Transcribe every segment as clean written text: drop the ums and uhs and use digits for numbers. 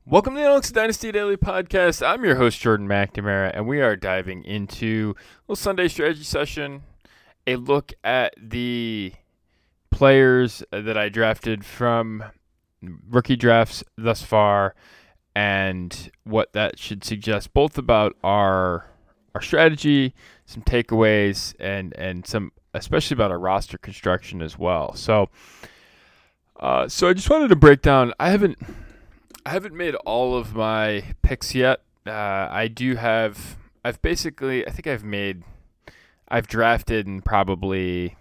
Welcome to the Alex Dynasty Daily Podcast. I'm your host, Jordan McNamara, and we are diving into a little Sunday strategy session, a look at the players that I drafted from rookie drafts thus far, and what that should suggest both about our strategy, some takeaways, and some especially about our roster construction as well. So I just wanted to break down. I haven't made all of my picks yet. I do have. I've basically. I think I've drafted in probably.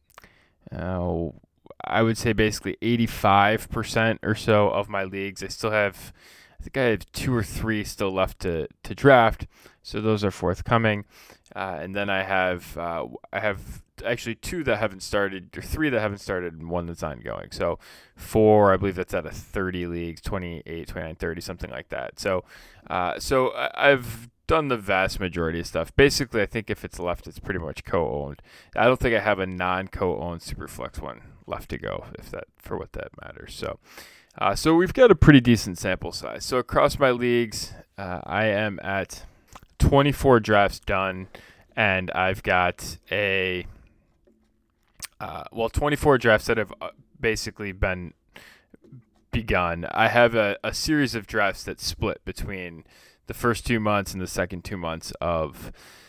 I would say basically 85% or so of my leagues. I still have. I think I have 2 or 3 still left to draft. So those are forthcoming. And then I have actually 2 that haven't started, or 3 that haven't started, and 1 that's ongoing. So 4, I believe that's out of 30 leagues, 28, 29, 30, something like that. So I've done the vast majority of stuff. Basically, I think if it's left, it's pretty much co-owned. I don't think I have a non-co-owned Superflex one left to go, if that, for what that matters. So we've got a pretty decent sample size. So across my leagues, I am at 24 drafts done, and I've got 24 drafts that have basically been begun. I have a series of drafts that split between the first 2 months and the second 2 months of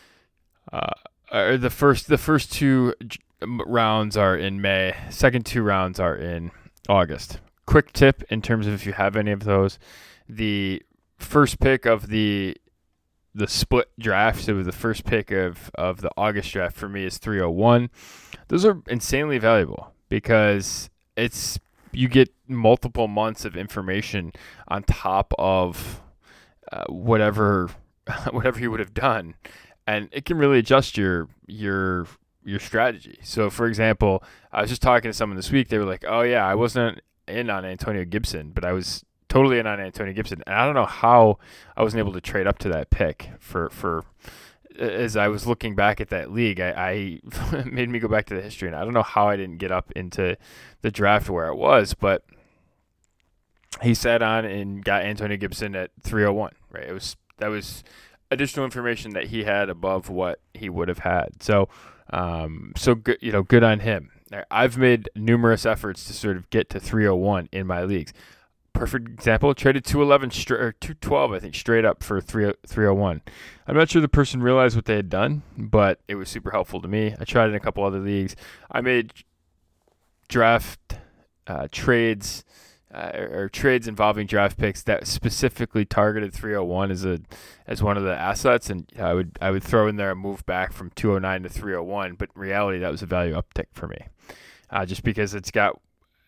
or the first 2 rounds are in May, second 2 rounds are in August. Quick tip in terms of if you have any of those, the first pick of the split draft, so the first pick of the August draft for me is 301. Those are insanely valuable because you get multiple months of information on top of whatever you would have done, and it can really adjust your strategy. So, for example, I was just talking to someone this week. They were like, "Oh yeah, I wasn't in on Antonio Gibson, but I was totally in on Antonio Gibson." And I don't know how I wasn't able to trade up to that pick for as I was looking back at that league, I made me go back to the history, and I don't know how I didn't get up into the draft where it was, but he sat on and got Antonio Gibson at 301, right? That was additional information that he had above what he would have had. So good, good on him. I've made numerous efforts to sort of get to 301 in my leagues. Perfect example, traded 211 or 212, I think, straight up for 301. I'm not sure the person realized what they had done, but it was super helpful to me. I tried it in a couple other leagues. I made draft trades or trades involving draft picks that specifically targeted 301 as one of the assets, and I would throw in there a move back from 209 to 301, but in reality that was a value uptick for me, just because it's not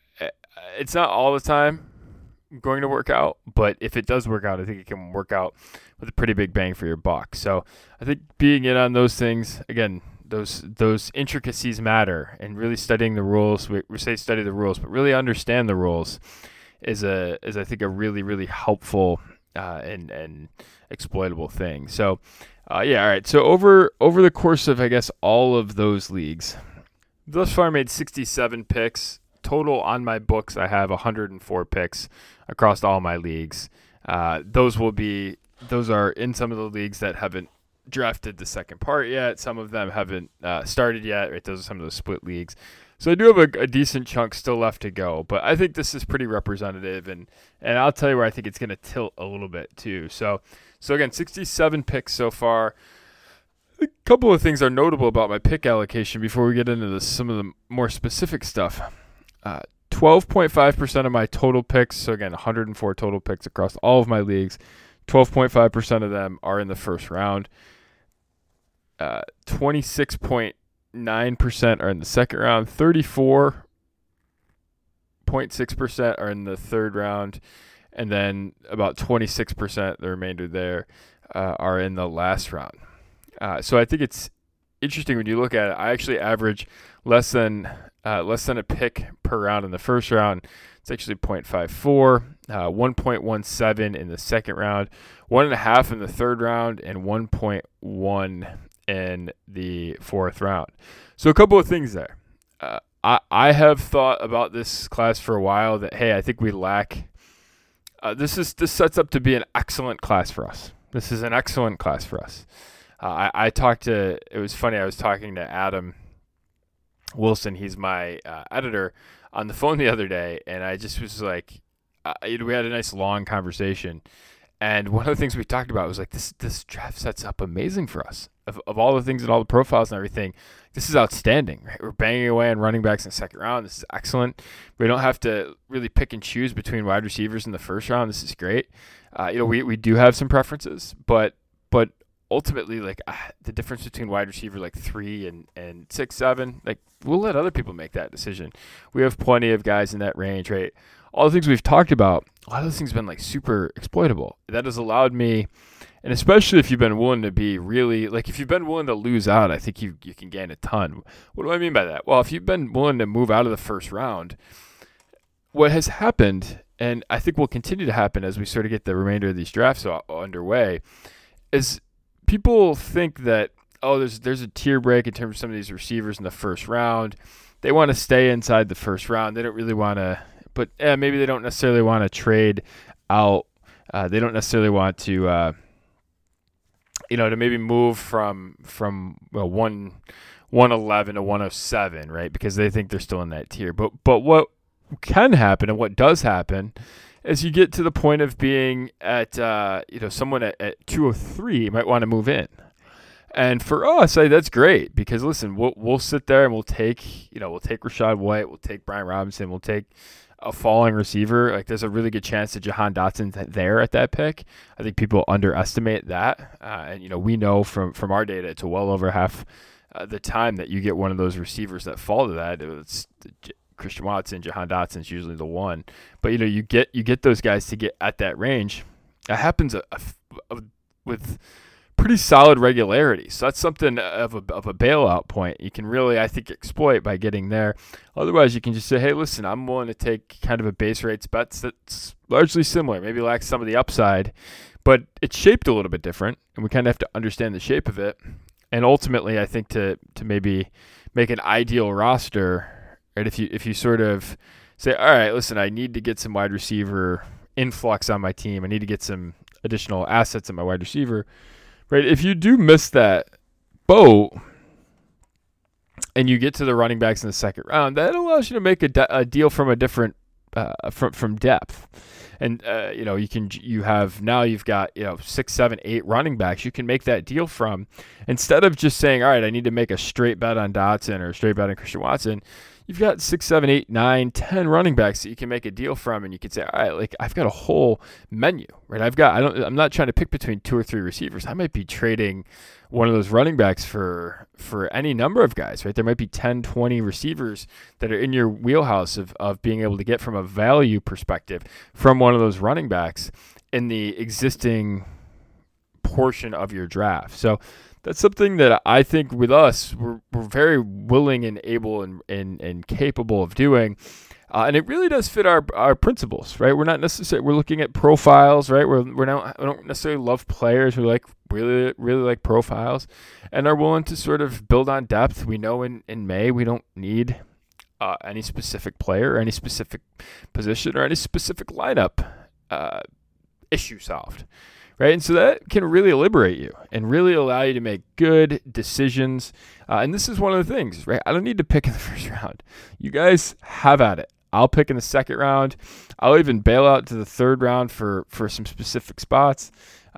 all the time going to work out, but if it does work out, I think it can work out with a pretty big bang for your buck. So I think being in on those things, again, those intricacies matter, and really studying the rules. We say study the rules, but really understand the rules is I think a really, really helpful and exploitable thing. So all right. So over the course of, I guess, all of those leagues, thus far I made 67 picks. Total on my books, I have 104 picks across all my leagues. Those are in some of the leagues that haven't drafted the second part yet. Some of them haven't started yet. Right? Those are some of the split leagues. So I do have a decent chunk still left to go, but I think this is pretty representative, and I'll tell you where I think it's going to tilt a little bit too. So again, 67 picks so far. A couple of things are notable about my pick allocation before we get into some of the more specific stuff. 12.5% of my total picks, so again, 104 total picks across all of my leagues, 12.5% of them are in the first round. 26.9% are in the second round. 34.6% are in the third round. And then about 26%, the remainder there, are in the last round. So I think it's interesting when you look at it. I actually average less than a pick per round in the first round. It's actually 0.54, 1.17 in the second round, 1.5 in the third round, and 1.1 in the fourth round. So a couple of things there. I have thought about this class for a while that, hey, I think we lack This sets up to be an excellent class for us. This is an excellent class for us. I talked to. It was funny. I was talking to Adam Wilson. He's my editor on the phone the other day, and I just was like, we had a nice long conversation. And one of the things we talked about was like this draft sets up amazing for us. Of all the things and all the profiles and everything, this is outstanding. Right? We're banging away on running backs in the second round. This is excellent. We don't have to really pick and choose between wide receivers in the first round. This is great. We do have some preferences, but ultimately, like the difference between wide receiver like 3 and 6, 7, like we'll let other people make that decision. We have plenty of guys in that range, right? All the things we've talked about, a lot of those things have been like super exploitable. That has allowed me, and especially if you've been willing to be really, like if you've been willing to lose out, I think you can gain a ton. What do I mean by that? Well, if you've been willing to move out of the first round, what has happened, and I think will continue to happen as we sort of get the remainder of these drafts underway, is people think that, there's a tier break in terms of some of these receivers in the first round. They want to stay inside the first round. They don't really want to, but maybe they don't necessarily want to trade out. They don't necessarily want to, to maybe move from 111 to 107, right? Because they think they're still in that tier. But what can happen and what does happen as you get to the point of being at, someone at 203, you might want to move in. And for us, that's great because listen, we'll sit there and we'll take Rachaad White, we'll take Brian Robinson, we'll take a falling receiver. Like there's a really good chance that Jahan Dotson's there at that pick. I think people underestimate that. And we know from our data, it's well over half the time that you get one of those receivers that fall to that. It's Christian Watson, Jahan Dotson's usually the one, but you get those guys to get at that range. That happens with pretty solid regularity. So that's something of a bailout point you can really, I think, exploit by getting there. Otherwise, you can just say, hey, listen, I'm willing to take kind of a base rates bet that's largely similar, maybe lacks some of the upside, but it's shaped a little bit different, and we kind of have to understand the shape of it. And ultimately, I think to maybe make an ideal roster. Right, if you sort of say, all right, listen, I need to get some wide receiver influx on my team. I need to get some additional assets in my wide receiver. Right, if you do miss that boat and you get to the running backs in the second round, that allows you to make a deal from a different from depth. And you've got 6, 7, 8 running backs you can make that deal from, instead of just saying, all right, I need to make a straight bet on Dotson or a straight bet on Christian Watson. You've got 6, 7, 8, 9, 10 running backs that you can make a deal from, and you can say, all right, like I've got a whole menu, right? I'm not trying to pick between 2 or 3 receivers. I might be trading one of those running backs for any number of guys, right? There might be 10, 20 receivers that are in your wheelhouse of being able to get from a value perspective from one of those running backs in the existing portion of your draft. So that's something that I think with us, we're very willing and able and capable of doing. And it really does fit our principles, right? We're not necessarily, we're looking at profiles, right? We don't necessarily love players. We really like profiles and are willing to sort of build on depth. We know in May, we don't need any specific player or any specific position or any specific lineup issue solved. Right, and so that can really liberate you and really allow you to make good decisions. And this is one of the things, right? I don't need to pick in the first round. You guys have at it. I'll pick in the second round. I'll even bail out to the third round for some specific spots.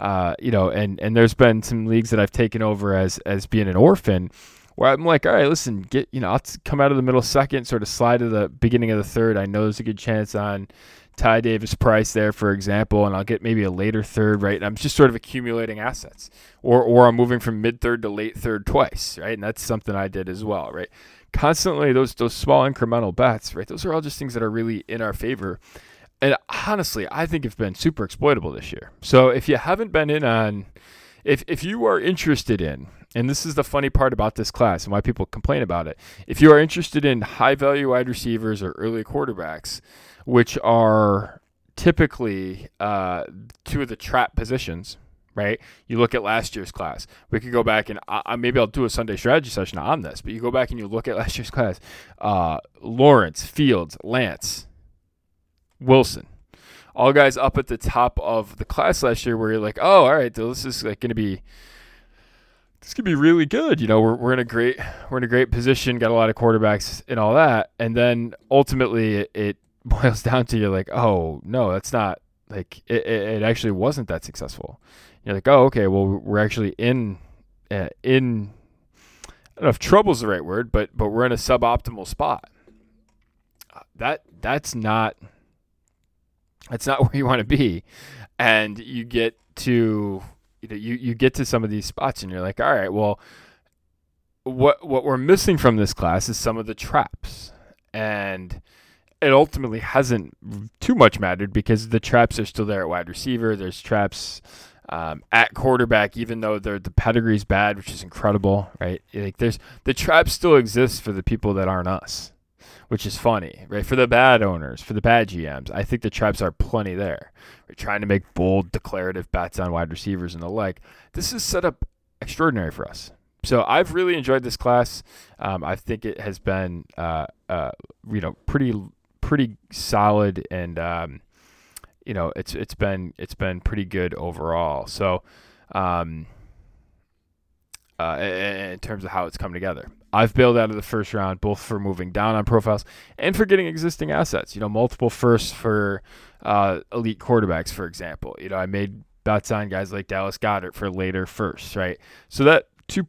And there's been some leagues that I've taken over as being an orphan, where I'm like, all right, listen, I'll come out of the middle second, sort of slide to the beginning of the third. I know there's a good chance on Ty Davis Price there, for example, and I'll get maybe a later third, right? And I'm just sort of accumulating assets, or I'm moving from mid third to late third twice, right? And that's something I did as well, right? Constantly those small incremental bets, right? Those are all just things that are really in our favor. And honestly, I think have been super exploitable this year. So if you haven't been in on, if you are interested in, and this is the funny part about this class and why people complain about it, if you are interested in high value wide receivers or early quarterbacks, which are typically 2 of the trap positions, right? You look at last year's class. We could go back and maybe I'll do a Sunday strategy session on this, but you go back and you look at last year's class. Lawrence, Fields, Lance, Wilson. all guys up at the top of the class last year where you're like, oh, all right, this is like going to be really good. We're in a great position, got a lot of quarterbacks and all that. And then ultimately it boils down to you're like, oh no, that's not like it actually wasn't that successful. You're like, oh, okay, well we're actually in I don't know if trouble's the right word, but we're in a suboptimal spot. That's not where you want to be. And you get to you get to some of these spots and you're like, all right, well, what we're missing from this class is some of the traps. And it ultimately hasn't too much mattered because the traps are still there at wide receiver. There's traps at quarterback, even though the pedigree's bad, which is incredible, right? Like the traps still exist for the people that aren't us, which is funny, right? For the bad owners, for the bad GMs, I think the traps are plenty there. We're trying to make bold, declarative bets on wide receivers and the like. This is set up extraordinary for us. So I've really enjoyed this class. I think it has been, pretty solid, and it's been pretty good overall. So, in terms of how it's come together, I've bailed out of the first round, both for moving down on profiles and for getting existing assets. Multiple firsts for elite quarterbacks, for example. I made bets on guys like Dallas Goedert for later firsts, right? So that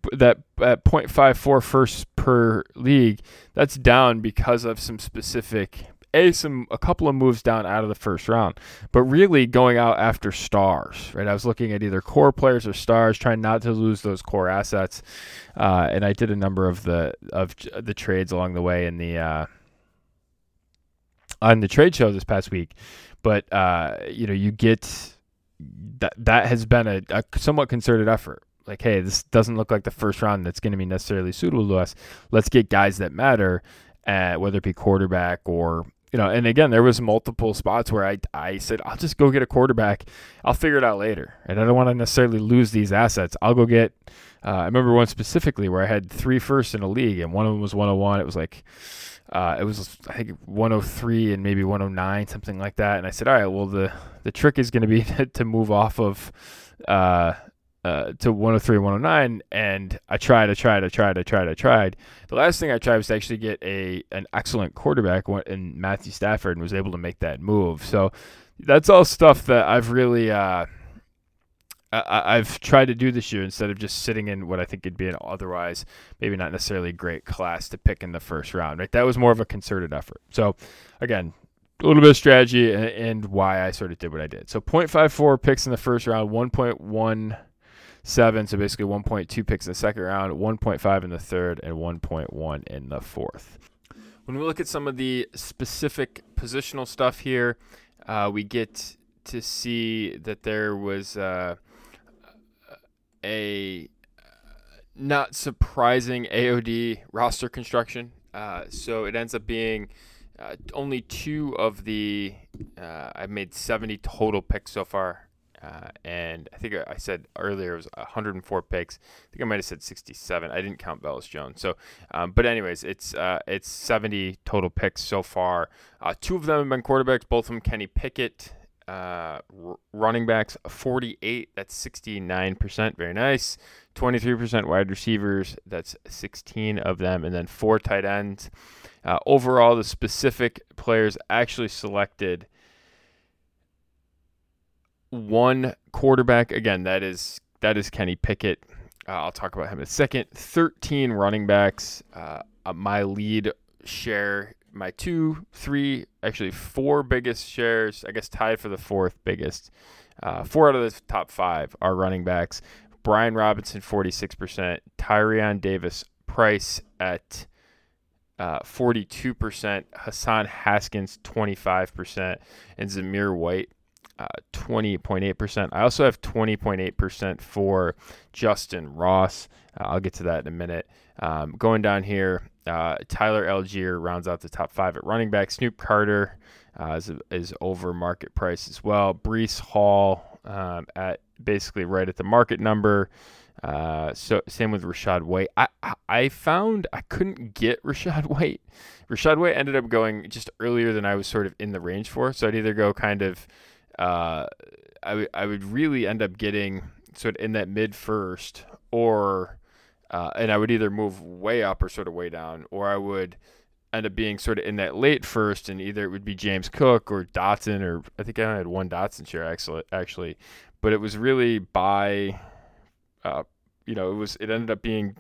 0.54 firsts per league, that's down because of some specific a couple of moves down out of the first round, but really going out after stars, right? I was looking at either core players or stars, trying not to lose those core assets, and I did a number of the trades along the way in the on the trade show this past week. But you get that has been a somewhat concerted effort. Like, hey, this doesn't look like the first round that's going to be necessarily suitable to us. Let's get guys that matter, whether it be quarterback or, and again, there was multiple spots where I said, I'll just go get a quarterback. I'll figure it out later. And I don't want to necessarily lose these assets. I'll go get, I remember one specifically where I had 3 firsts in a league, and one of them was 101. It was like, I think 103 and maybe 109, something like that. And I said, all right, well, the trick is going to be to move off of, to 103, 109, and I tried. The last thing I tried was to actually get an excellent quarterback in Matthew Stafford, and was able to make that move. So that's all stuff that I've really I've tried to do this year instead of just sitting in what I think would be an otherwise maybe not necessarily great class to pick in the first round. Right, that was more of a concerted effort. So again, a little bit of strategy and why I sort of did what I did. So 0.54 picks in the first round, 1.17, so basically 1.2 picks in the second round, 1.5 in the third, and 1.1 in the fourth. When we look at some of the specific positional stuff here, we get to see that there was a not surprising AOD roster construction. So it ends up being only 2 of the I've made 70 total picks so far. And I think I said earlier it was 104 picks. I think I might have said 67. I didn't count Velus Jones. So, but anyways, it's 70 total picks so far. 2 of them have been quarterbacks, both of them Kenny Pickett. Running backs 48, that's 69%, very nice. 23% wide receivers, that's 16 of them, and then 4 tight ends. Overall, the specific players actually selected 1 quarterback. Again, that is Kenny Pickett. I'll talk about him in a second. 13 running backs. My lead share, my 2, 3, actually 4 biggest shares, I guess tied for the 4th biggest. 4 out of the top 5 are running backs. Brian Robinson, 46%. Tyrion Davis Price at 42%. Hassan Haskins, 25%. And Zamir White, 20.8%. I also have 20.8% for Justin Ross. I'll get to that in a minute. Going down here, Tyler Algier rounds out the top 5 at running back. Snoop Carter is over market price as well. Breece Hall at basically right at the market number. So same with Rachaad White. I found I couldn't get Rachaad White. Rachaad White ended up going just earlier than I was sort of in the range for. So I'd either go kind of I would really end up getting sort of in that mid first, or and I would either move way up or sort of way down, or I would end up being sort of in that late first, and either it would be James Cook or Dotson, or I think I only had one Dotson share actually, but it was really by, it ended up being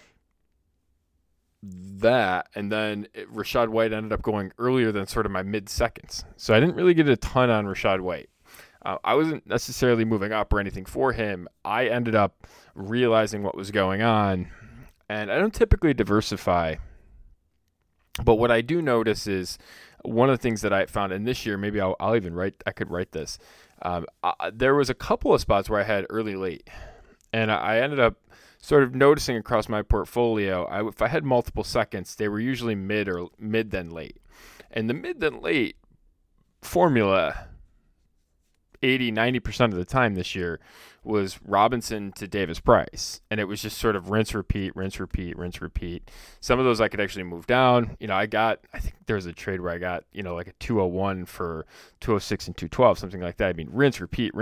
that, and then Rachaad White ended up going earlier than sort of my mid seconds, so I didn't really get a ton on Rachaad White. I wasn't necessarily moving up or anything for him. I ended up realizing what was going on, and I don't typically diversify, but what I do notice is one of the things that I found, and this year maybe I'll even I could write this. There was a couple of spots where I had early late, and I ended up sort of noticing across my portfolio, if I had multiple seconds, they were usually mid then late, and the mid then late formula 80-90% of the time this year was Robinson to Davis Price, and it was just sort of rinse repeat. Some of those I could actually move down. I think there was a trade where I got like a 201 for 206 and 212, something like that. I mean, rinse repeat,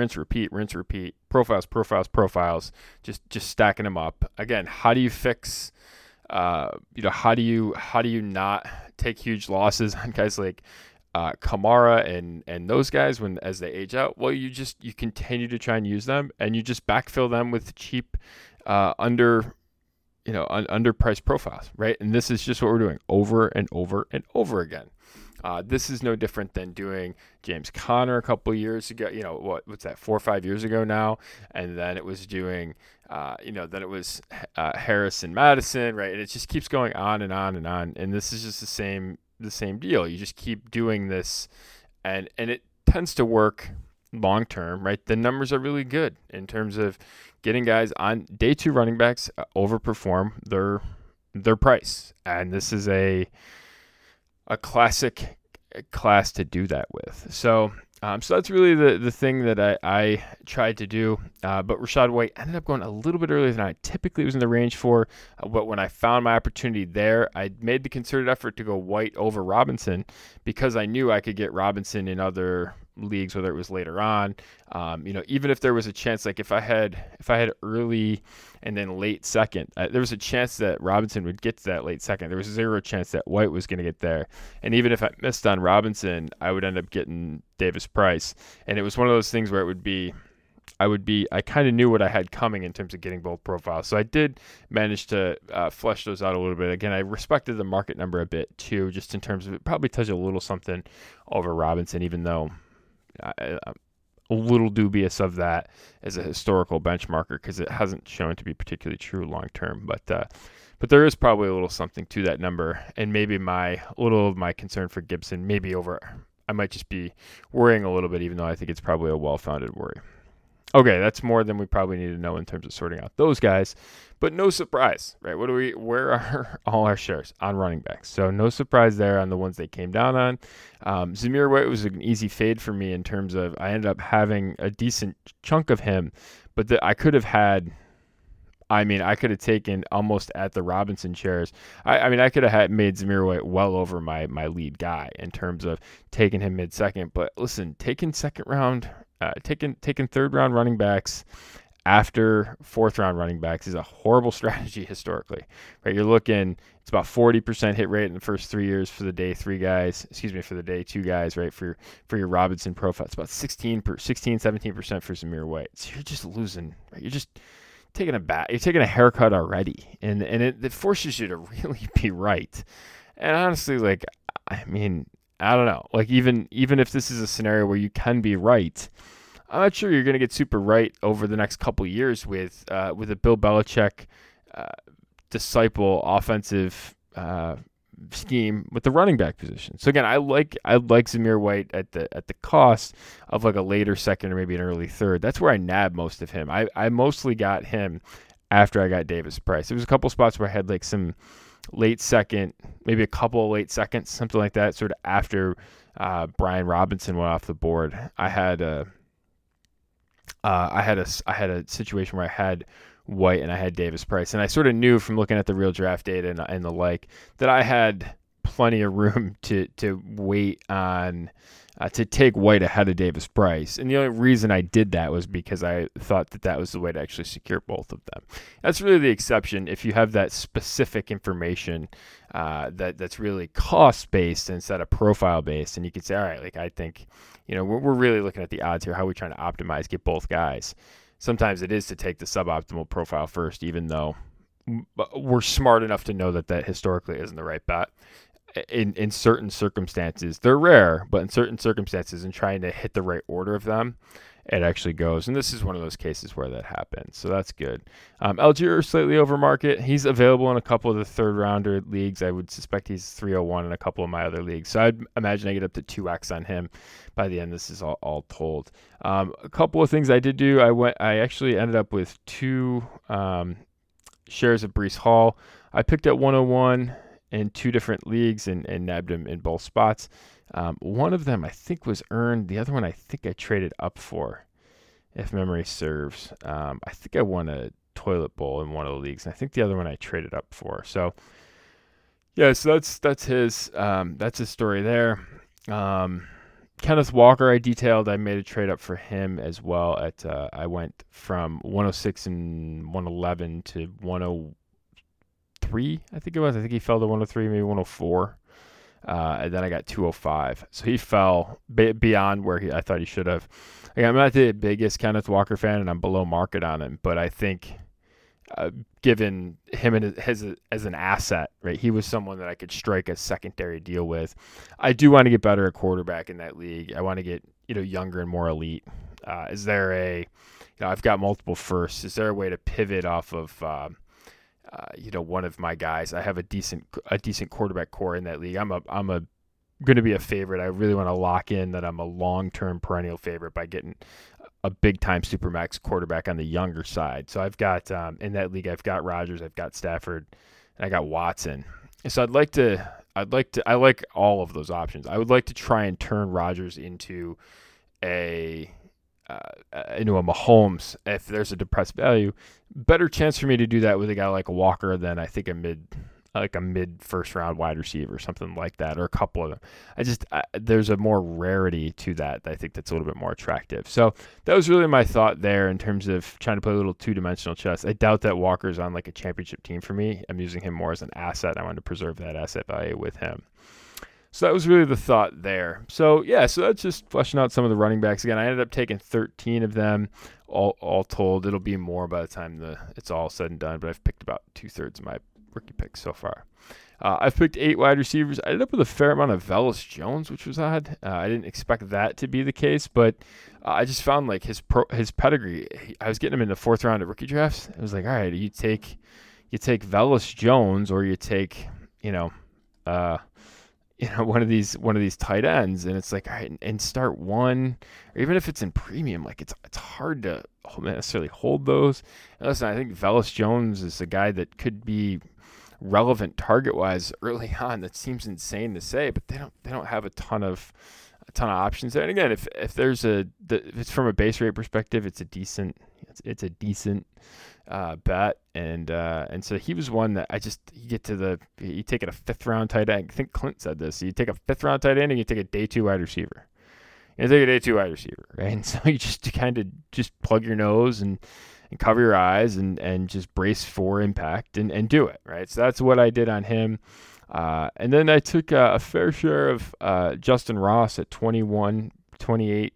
profiles, just stacking them up. Again, how do you fix how do you not take huge losses on guys like Kamara and those guys as they age out? Well, you continue to try and use them, and you just backfill them with cheap underpriced profiles, right? And this is just what we're doing over and over and over again. This is no different than doing James Conner a couple of years ago. What's that, 4 or 5 years ago now? And then it was doing, then it was Harris and Madison, right? And it just keeps going on and on and on. And this is just the same deal. You just keep doing this, and it tends to work long term, right? The numbers are really good in terms of getting guys on day 2 running backs overperform their price, and this is a classic class to do that with. So that's really the thing that I tried to do. But Rachaad White ended up going a little bit earlier than I typically was in the range for. But when I found my opportunity there, I made the concerted effort to go White over Robinson, because I knew I could get Robinson in other leagues, whether it was later on. Even if there was a chance, like if I had early and then late second, there was a chance that Robinson would get to that late second. There was zero chance that White was going to get there. And even if I missed on Robinson, I would end up getting Davis Price. And it was one of those things where I kind of knew what I had coming in terms of getting both profiles. So I did manage to flesh those out a little bit. Again, I respected the market number a bit too, just in terms of it probably touched a little something over Robinson, even though I'm a little dubious of that as a historical benchmarker, because it hasn't shown to be particularly true long term. But there is probably a little something to that number, and maybe my concern for Gibson I might just be worrying a little bit, even though I think it's probably a well-founded worry. Okay, that's more than we probably need to know in terms of sorting out those guys, but no surprise, right? Where are all our shares on running backs? So no surprise there on the ones they came down on. Zamir White was an easy fade for me in terms of I ended up having a decent chunk of him, but I could have taken almost at the Robinson shares. I could have made Zamir White well over my lead guy in terms of taking him mid-second. But listen, taking second round, taking third round running backs after fourth round running backs is a horrible strategy historically, right? You're looking, it's about 40% hit rate in the first 3 years for the day 2 guys, right? For your Robinson profile, it's about 17% for Zamir White. So you're just losing, right? You're just taking you're taking a haircut already, and it forces you to really be right. And honestly, I don't know, even if this is a scenario where you can be right, I'm not sure you're going to get super right over the next couple of years with a Bill Belichick disciple offensive scheme with the running back position. So again, I like Zamir White at the cost of a later second or maybe an early third. That's where I nabbed most of him. I mostly got him after I got Davis Price. There was a couple spots where I had some late second, maybe a couple of late seconds, something like that, sort of after Brian Robinson went off the board. I had a situation where I had White and I had Davis Price, and I sort of knew from looking at the real draft data and the like that I had plenty of room to wait on to take White ahead of Davis Price. And the only reason I did that was because I thought that was the way to actually secure both of them. That's really the exception. If you have that specific information that's really cost-based instead of profile-based, and you could say, all right, like I think, we're really looking at the odds here. How are we trying to optimize, get both guys? Sometimes it is to take the suboptimal profile first, even though we're smart enough to know that historically isn't the right bet. In certain circumstances, they're rare, but in certain circumstances, in trying to hit the right order of them, it actually goes. And this is one of those cases where that happens. So that's good. Algier, slightly over market. He's available in a couple of the third rounder leagues. I would suspect he's 301 in a couple of my other leagues. So I'd imagine I get up to 2x on him by the end. This is all told. A couple of things I did do. I actually ended up with 2 shares of Breece Hall. I picked at 101 in 2 different leagues and nabbed him in both spots. One of them I think was earned. The other one I think I traded up for, if memory serves. I think I won a toilet bowl in one of the leagues, and I think the other one I traded up for. So yeah, so that's his story there. Kenneth Walker I detailed. I made a trade up for him as well. I went from 106 and 111 to 103. I think it was. I think he fell to 103, maybe 104. And then I got 205. So he fell beyond where I thought he should have. Again, I'm not the biggest Kenneth Walker fan, and I'm below market on him. But I think given him as an asset, right, he was someone that I could strike a secondary deal with. I do want to get better at quarterback in that league. I want to get younger and more elite. Is there I've got multiple firsts. Is there a way to pivot off of one of my guys? I have a decent quarterback core in that league. I'm going to be a favorite. I really want to lock in that I'm a long-term perennial favorite by getting a big-time supermax quarterback on the younger side. So I've got in that league, I've got Rodgers, I've got Stafford, and I got Watson. And so I like all of those options. I would like to try and turn Rodgers into a Mahomes if there's a depressed value. Better chance for me to do that with a guy like a Walker than I think a mid first round wide receiver or something like that, or a couple of them. There's a more rarity to that I think that's a little bit more attractive. So that was really my thought there in terms of trying to play a little 2-dimensional chess. I doubt that Walker's on like a championship team for me. I'm using him more as an asset. I wanted to preserve that asset value with him. So that was really the thought there. So yeah, so that's just fleshing out some of the running backs. Again, I ended up taking 13 of them, all told. It'll be more by the time it's all said and done, but I've picked about 2/3 of my rookie picks so far. I've picked 8 wide receivers. I ended up with a fair amount of Velus Jones, which was odd. I didn't expect that to be the case, but I just found like his pedigree. I was getting him in the 4th round of rookie drafts. I was like, all right, you take Velus Jones, or you take one of these tight ends, and it's like, all right, and start one, or even if it's in premium, like it's hard to necessarily hold those. And listen, I think Velus Jones is a guy that could be relevant target wise early on. That seems insane to say, but they don't have a ton of options there. And again, if it's from a base rate perspective, it's a decent bet, and so he was one that you take it a 5th round tight end. I think Clint said this. So you take a 5th round tight end and you take a day 2 wide receiver. You take a day 2 wide receiver, right? And so you just kind of just plug your nose and cover your eyes and just brace for impact and do it, right? So that's what I did on him. And then I took a fair share of Justin Ross at 20.8%,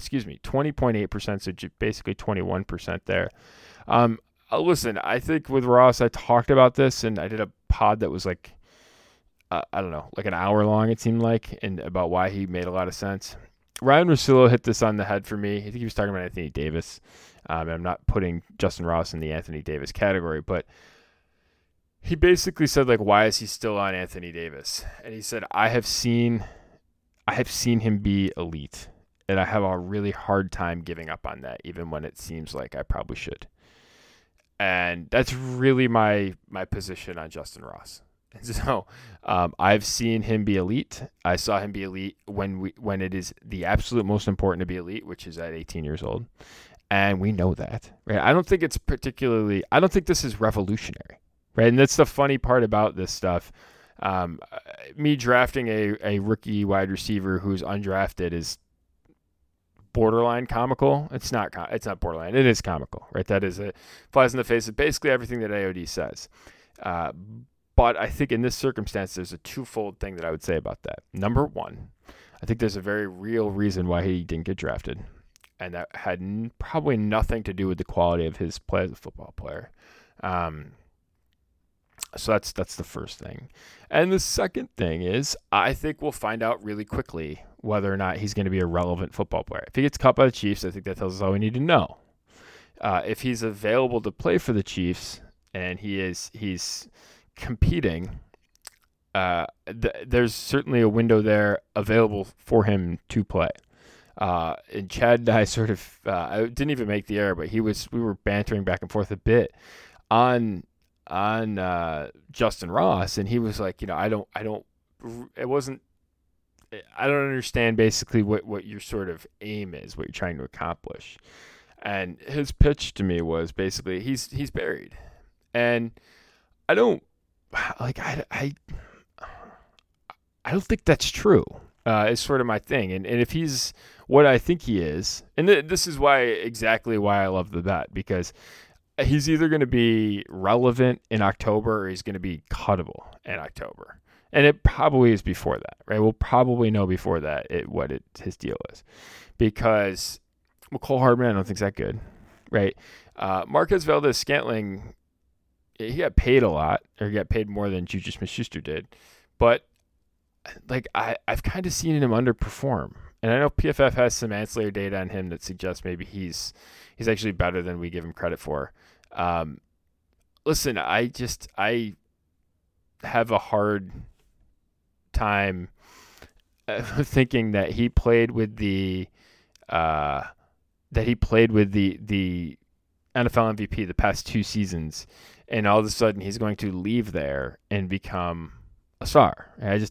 so basically 21% there. Listen, I think with Ross, I talked about this, and I did a pod that was like, I don't know, like an hour long, it seemed like, and about why he made a lot of sense. Ryan Russillo hit this on the head for me. I think he was talking about Anthony Davis. And I'm not putting Justin Ross in the Anthony Davis category, but he basically said, like, why is he still on Anthony Davis? And he said, I have seen him be elite, and I have a really hard time giving up on that, even when it seems like I probably should. And that's really my position on Justin Ross. And so I've seen him be elite. I saw him be elite when it is the absolute most important to be elite, which is at 18 years old. And we know that, right? I don't think this is revolutionary, right? And that's the funny part about this stuff. Me drafting a rookie wide receiver who's undrafted is borderline comical. It's not borderline. It is comical, right? That is it. Flies in the face of basically everything that AOD says. But I think in this circumstance, there's a twofold thing that I would say about that. Number one, I think there's a very real reason why he didn't get drafted, and that had probably nothing to do with the quality of his play as a football player. So that's the first thing. And the second thing is I think we'll find out really quickly whether or not he's going to be a relevant football player. If he gets cut by the Chiefs, I think that tells us all we need to know. If he's available to play for the Chiefs and he's competing, there's certainly a window there available for him to play. And Chad and I sort of I didn't even make the error, but we were bantering back and forth a bit on Justin Ross, and he was like, I don't understand basically what your sort of aim is, what you're trying to accomplish. And his pitch to me was basically he's buried, and I don't think that's true. Is sort of my thing, and if he's what I think he is, and this is exactly why I love the bet, because he's either going to be relevant in October or he's going to be cuttable in October. And it probably is before that, right? We'll probably know before that his deal is. Because Mecole Hardman, I don't think is that good, right? Marquez Valdes-Scantling, he got paid a lot, or he got paid more than Juju Smith-Schuster did. But I've kind of seen him underperform. And I know PFF has some ancillary data on him that suggests maybe he's actually better than we give him credit for. Listen, I have a hard time thinking that he played with the NFL MVP the past 2 seasons, and all of a sudden he's going to leave there and become a star. And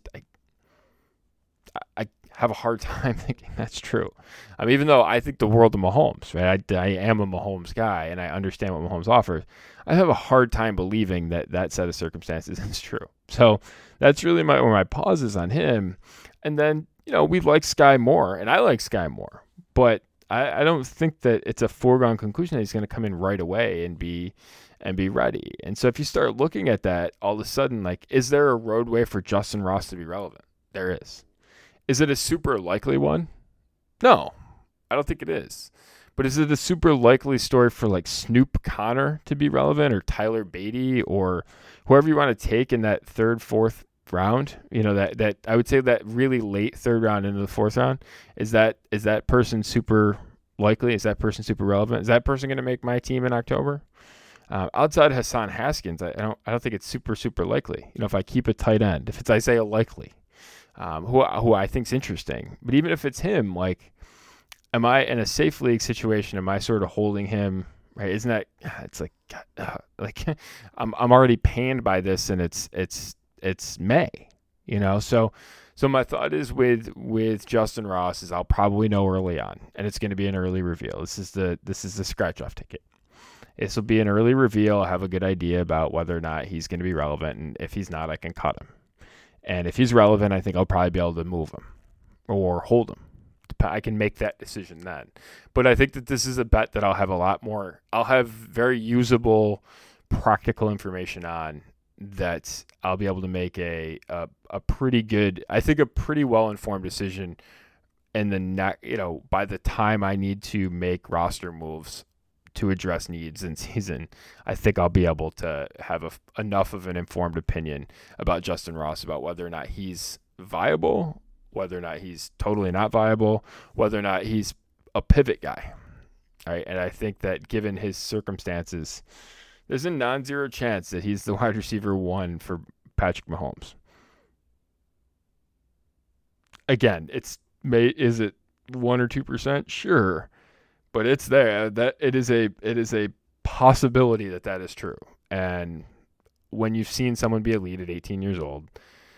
I have a hard time thinking that's true. Even though I think the world of Mahomes, right? I am a Mahomes guy, and I understand what Mahomes offers. I have a hard time believing that set of circumstances is true. So that's really where my pause is on him. And then, we like Sky Moore, and I like Sky Moore, but I don't think that it's a foregone conclusion that he's going to come in right away and be ready. And so if you start looking at that, all of a sudden, is there a roadway for Justin Ross to be relevant? There is. Is it a super likely one? No, I don't think it is. But is it a super likely story for Snoop Connor to be relevant, or Tyler Beatty, or whoever you want to take in that 3rd, 4th round? That I would say that really late 3rd round into the 4th round. Is that person super likely? Is that person super relevant? Is that person going to make my team in October? Outside Hassan Haskins, I don't think it's super, super likely. If I keep a tight end, if it's Isaiah Likely, who I think's interesting. But even if it's him, am I in a safe league situation? Am I sort of holding him? Right? Isn't that? It's I'm already panned by this, and it's May. So my thought is with Justin Ross is I'll probably know early on, and it's going to be an early reveal. This is the scratch off ticket. This will be an early reveal. I'll have a good idea about whether or not he's going to be relevant, and if he's not, I can cut him. And if he's relevant, I think I'll probably be able to move him or hold him. I can make that decision then. But I think that this is a bet that I'll have very usable, practical information on, that I'll be able to make a pretty good, I think a pretty well-informed decision in the by the time I need to make roster moves to address needs in season. I think I'll be able to have enough of an informed opinion about Justin Ross, about whether or not he's viable, whether or not he's totally not viable, whether or not he's a pivot guy. All right. And I think that given his circumstances, there's a non-zero chance that he's the wide receiver 1 for Patrick Mahomes. Again, is it 1 or 2%? Sure. But it's there. That it is a possibility that is true. And when you've seen someone be elite at 18 years old,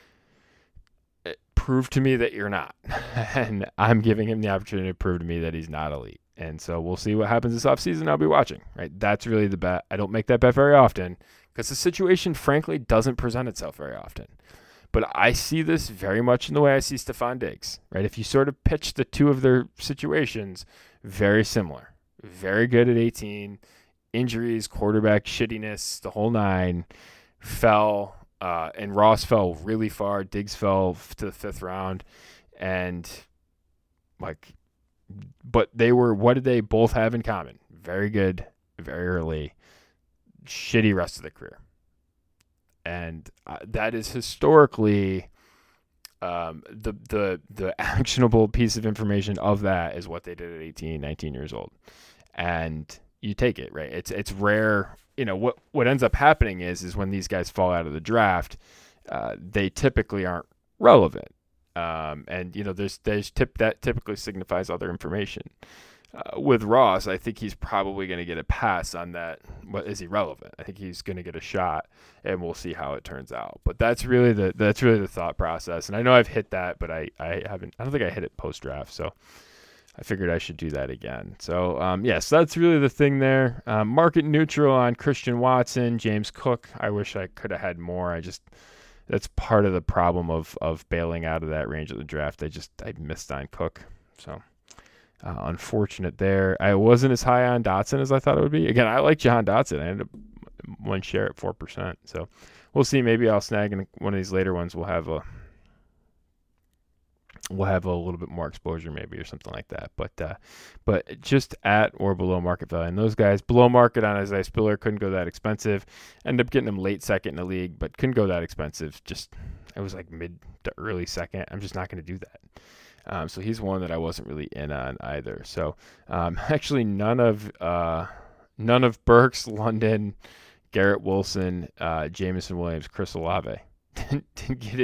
prove to me that you're not. And I'm giving him the opportunity to prove to me that he's not elite. And so we'll see what happens this offseason. I'll be watching. Right? That's really the bet. I don't make that bet very often because the situation, frankly, doesn't present itself very often. But I see this very much in the way I see Stephon Diggs, right? If you sort of pitch the two of their situations, very similar. Very good at 18, injuries, quarterback shittiness, the whole nine, fell, and Ross fell really far. Diggs fell to the 5th round. And, but what did they both have in common? Very good, very early, shitty rest of the career. And that is historically the actionable piece of information of that is what they did at 18, 19 years old. And you take it, right? It's rare. What ends up happening is when these guys fall out of the draft, they typically aren't relevant. And that typically signifies other information. With Ross, I think he's probably going to get a pass on that. What is he relevant? I think he's going to get a shot, and we'll see how it turns out. But that's really the thought process. And I know I've hit that, but I haven't. I don't think I hit it post draft. So I figured I should do that again. So so that's really the thing there. Market neutral on Christian Watson, James Cook. I wish I could have had more. That's part of the problem of bailing out of that range of the draft. I missed on Cook. So. Unfortunate there. I wasn't as high on Dotson as I thought it would be. Again, I like Jahan Dotson. I ended up one share at 4%. So we'll see. Maybe I'll snag in one of these later ones. We'll have a little bit more exposure maybe or something like that. But just at or below market value. And those guys below market on Isaiah Spiller couldn't go that expensive. Ended up getting him late second in the league, but couldn't go that expensive. It was like mid to early second. I'm just not going to do that. So he's one that I wasn't really in on either. So actually none of Burks, London, Garrett Wilson, Jameson Williams, Chris Olave didn't get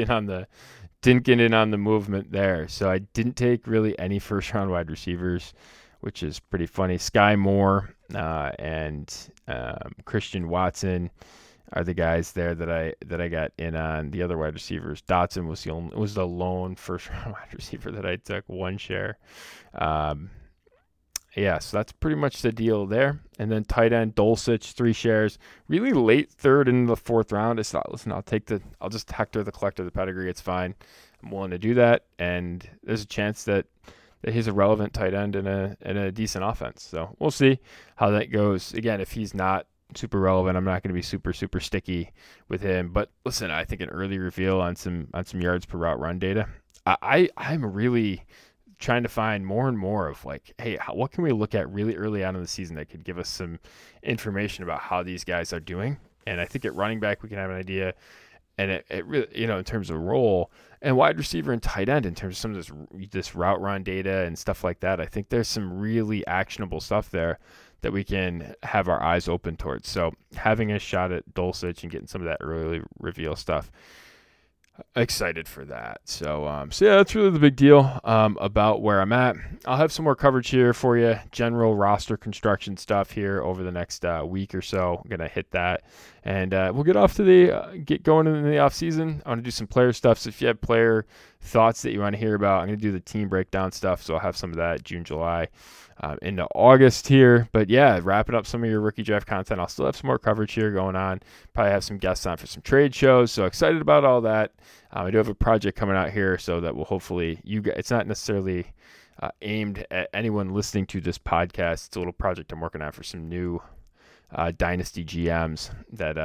in on the movement there. So I didn't take really any first round wide receivers, which is pretty funny. Sky Moore and Christian Watson are the guys there that I got in on. The other wide receivers, Dotson was the lone first round wide receiver that I took one share. So that's pretty much the deal there. And then tight end Dulcich, 3 shares, really late third into the 4th round. I thought, listen, I'll just Hector the Collector the pedigree. It's fine. I'm willing to do that. And there's a chance that he's a relevant tight end in a decent offense. So we'll see how that goes. Again, if he's not super relevant, I'm not going to be super sticky with him. But listen, I think an early reveal on some yards per route run data. I'm really trying to find more and more of hey, what can we look at really early on in the season that could give us some information about how these guys are doing? And I think at running back we can have an idea, and it really, in terms of role, and wide receiver and tight end in terms of some of this route run data and stuff like that. I think there's some really actionable stuff there that we can have our eyes open towards. So having a shot at Dulcich and getting some of that early reveal stuff, excited for that. So that's really the big deal about where I'm at. I'll have some more coverage here for you, general roster construction stuff here over the next week or so. I'm going to hit that, and we'll get off to get going in the off season. I want to do some player stuff. So if you have player thoughts that you want to hear about, I'm going to do the team breakdown stuff. So I'll have some of that June, July, into August here. But yeah, wrapping up some of your rookie draft content. I'll still have some more coverage here going on. Probably have some guests on for some trade shows. So excited about all that. I do have a project coming out here, so that will hopefully it's not necessarily aimed at anyone listening to this podcast. It's a little project I'm working on for some new Dynasty GMs that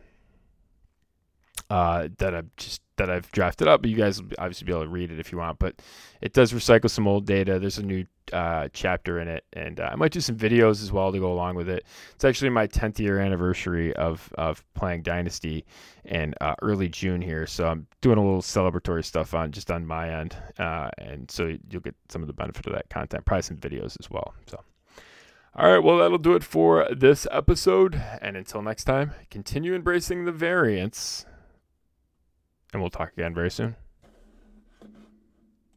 I've drafted up, but you guys will obviously be able to read it if you want. But it does recycle some old data. There's a new chapter in it, and I might do some videos as well to go along with it. It's actually my 10th year anniversary of playing Dynasty in early June here, so I'm doing a little celebratory stuff on my end, and so you'll get some of the benefit of that content, probably some videos as well. So. All right, well, that'll do it for this episode, and until next time, continue embracing the variance. And we'll talk again very soon.